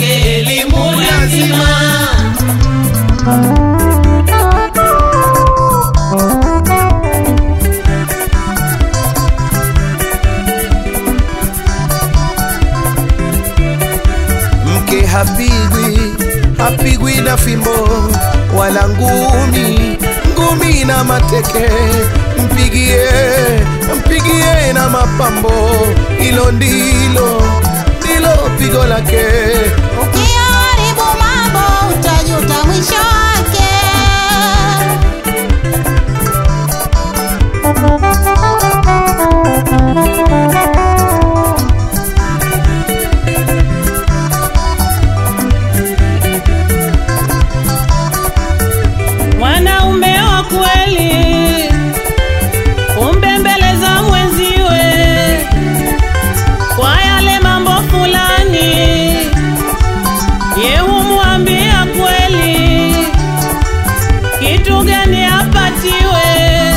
kwake elimu lazima. Mke hapigwi na fimbo wala ngumi na mateke. Mpigie na mapambo, hilo ndilo pigo lake. Ukiharibu mambo utajuta mwisho wake. Mwanaume wa kweli umbembeleza mwenziwe kwa yale mambo fulani, ye humwambia kweli kitu gani apatiwe,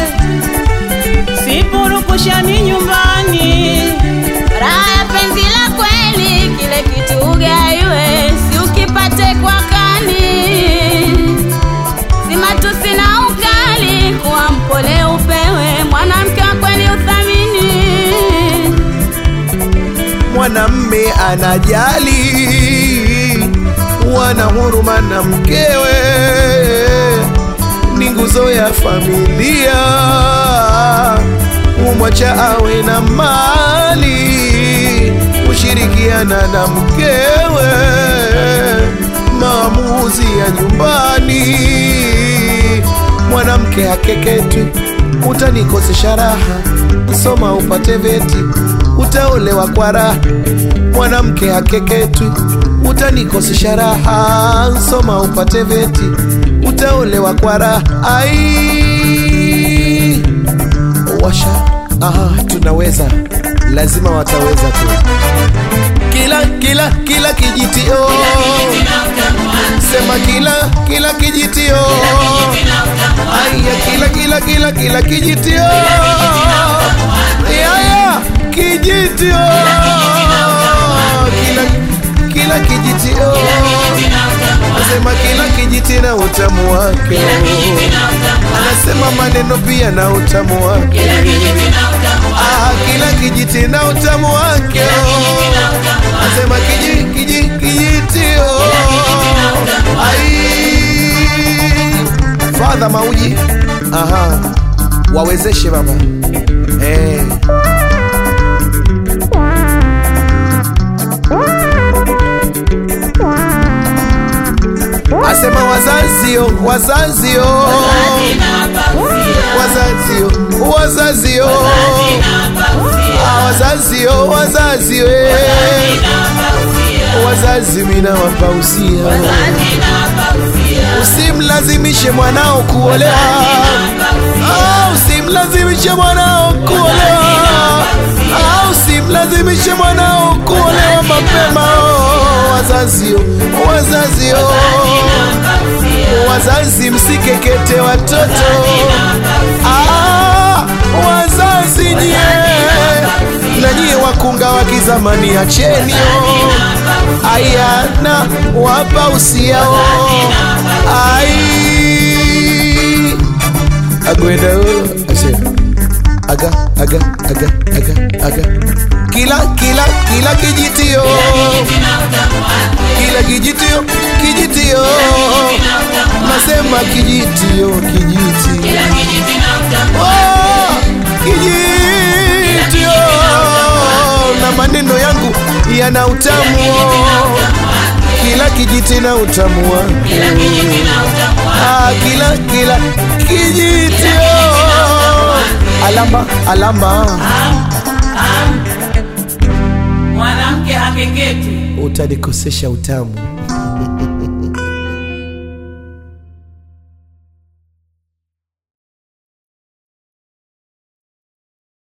sipurukushani nyumbani. Raha ya penzi la kweli kile kitu ugaiwe, si ukipate kwa kani. Si matusi na ukali, kuwa mpole upewe, mwanamke wa kweli uthamini. Mwanamme anajali, wana huruma na mkewe, ni nguzo ya familia, umwacha awe na mali, ushirikiana na mkewe, maamuzi ya nyumbani. Mwanamke hakeketwi, utanikosesha raha, soma upate veti, utaolewa kwa raha. Mwanamke hakeketwi, utanikosesha raha, soma upate veti, utaolewa kwa raha. Ai washa, tunaweza, lazima wataweza tu. Kila kijitio, sema kila kijitio. Aya kila kijitio. Aya kijitio. Kila kijitio. Sema kila kijiti na utamu wake. Anasema maneno pia na utamu wake. Kila kijiti na utamu wake. Anasema kijitio. Ai Father Mauji, wawezeshe baba. Asema wazazio wazazi mina wapausia. Usimlazimishe mwanao kuolewa, usimlazimishe mwanao kuolewa, usimlazimishe mwanao kuolewa mapema. Wazazi msikekete watoto. Wazazi nyie, na nyie wakunga wa kizamani acheni ayana wapa usiao. Agwenda aga kila kijitio, kijitio, nasema kijitio. Kijitio, na maneno yangu yana utamu. Kila kijiti na utamu wake. Kila kijitio. Alamba. Mwanamke hakeketi, utanikosesha utamu.